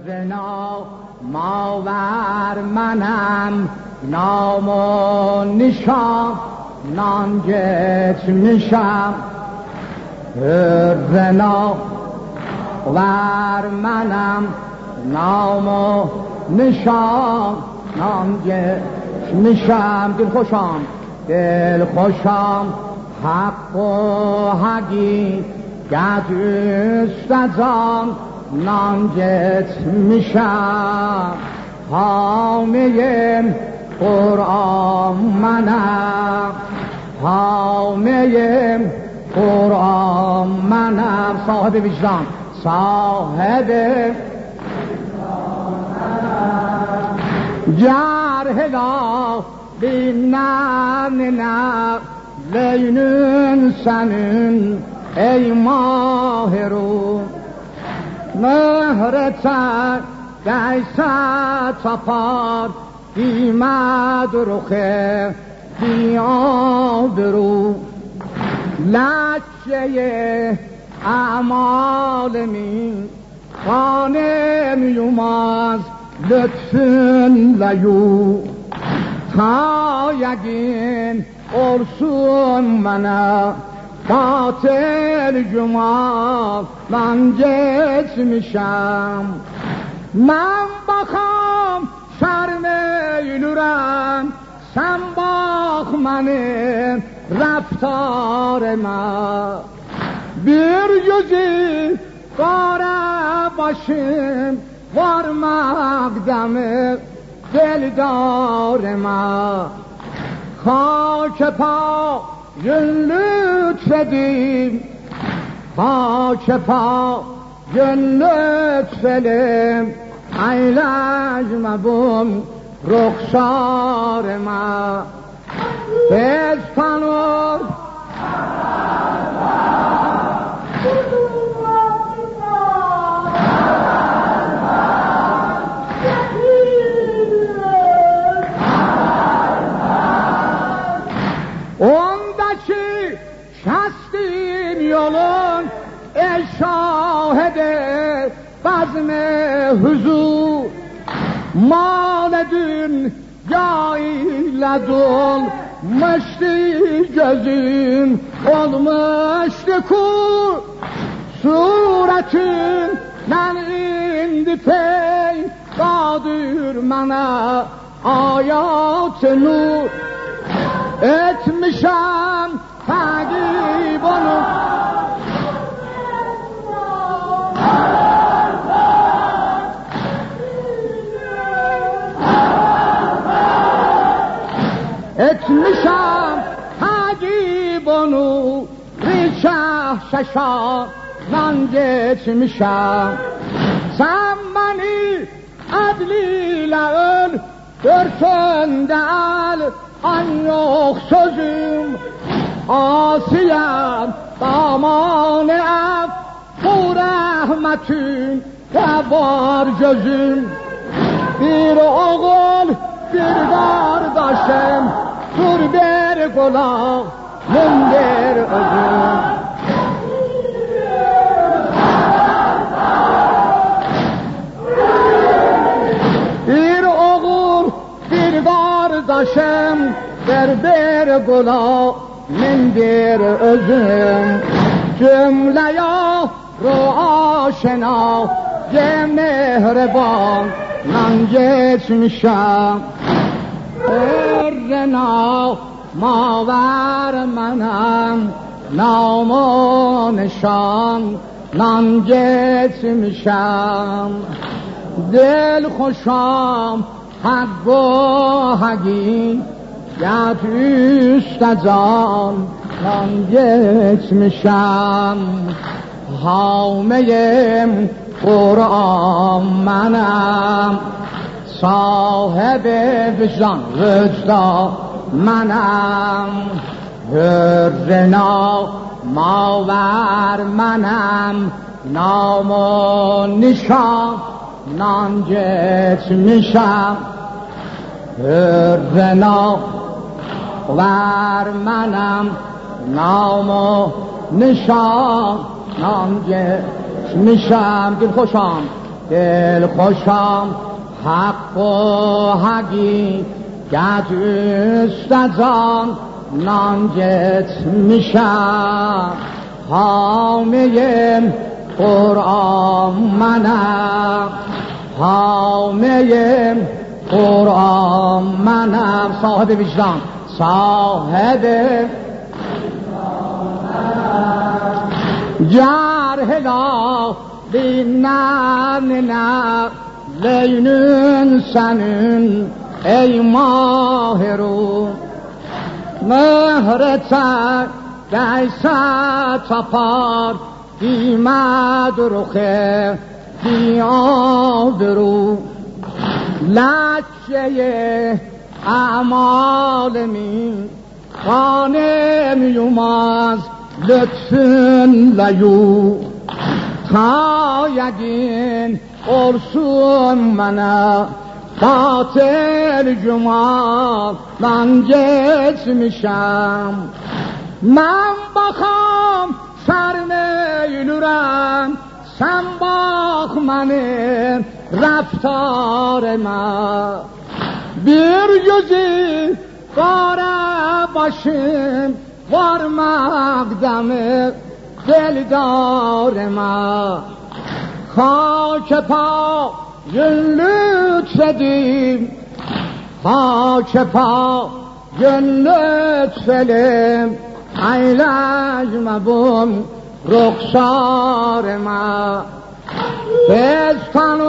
رنا ماور منم نام و نشان نانگت میشم رنا ور منم نام و نشان نانگت میشم دل خوشم حق و حقی گدوست از آن نانگت میشم حامه قرآن منم حامه قرآن منم صاحب وجدان صاحب جرهلا بینن لینن سنن ای ماه رو مهرتن دیسه تپار دیمد رخه دیاب رو لچه اعمال می خانم یوماز لطفن لیو تا یگین ارسون منه باطل جمال من جس میشم من بخوام شرمیلورم سم باخ منه رفتار من bir yüzü kara başım varmak demir deldarıma خاک پا لطفدیم خاک پا لطفدیم ایلج مبون رخسار ما بزپنور ondaki şastın yolun ey şahede bazme huzur maledün yayla dolmuştu gözün olmuştu kur suretün ben indi pey qadir mənə ayat nur etmişəm təqib onu etmişəm təqib onu rişah şəşah mən geçmişəm sən məni ədlilə öl dörtündə əl an yok sözüm asiyem daman ev bu rahmetün ve var gözüm bir oğul bir kardeşim dur bir kulak mündir özüm bir oğul bir kardeşim bir kulak mindir özüm cümleye ruaşena ye mehreban nan geçmişem errena maver menem nam o nişan nan geçmişem dil خوشم حق و حقی یاد üst از آن من geçmişem حامه قرآن منم صاحب وجدان منم رنا ماور منم نام و نشان نان geçmişem رنا ور منم نام و نشان نام geçmişem دل خوشم دل خوشم حق و حقیقت است از آن نامجت میشم حامه قرآن منم حامه قرآن منم صاحب وجدان صاحب جرح لا بینن لینون سنون ای ماه رو مهرتا گیسا تپار دیمد روخه دیاد رو لکه اعمال می خانم یوماز لطفن لیو تا یگین ارسون منه خاطر جمال من جس میشم من بخوام شرمیلورم سم باخ من رفتار من bir yüzü kara başım varmakdamı deldarıma خاک پا لطفدیم خاک پا لطفلم ایلج مبون رخسار ما بستان و